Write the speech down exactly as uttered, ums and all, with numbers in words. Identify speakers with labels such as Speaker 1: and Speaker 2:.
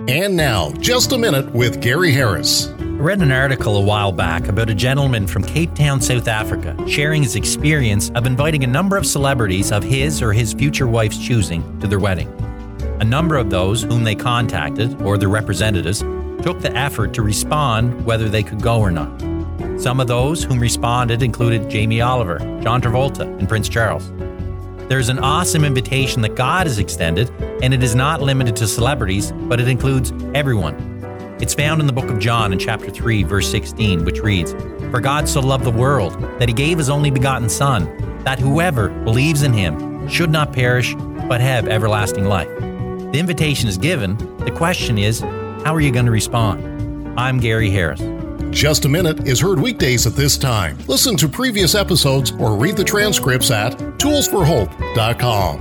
Speaker 1: And now, Just a Minute with Gary Harris.
Speaker 2: I read an article a while back about a gentleman from Cape Town, South Africa, sharing his experience of inviting a number of celebrities of his or his future wife's choosing to their wedding. A number of those whom they contacted, or their representatives, took the effort to respond whether they could go or not. Some of those whom responded included Jamie Oliver, John Travolta, and Prince Charles. There's an awesome invitation that God has extended, and it is not limited to celebrities, but it includes everyone. It's found in the book of John in chapter three, verse sixteen, which reads, "For God so loved the world that he gave his only begotten Son, that whoever believes in him should not perish, but have everlasting life." The invitation is given. The question is, how are you going to respond? I'm Gary Harris.
Speaker 1: Just a Minute is heard weekdays at this time. Listen to previous episodes or read the transcripts at tools for hope dot com.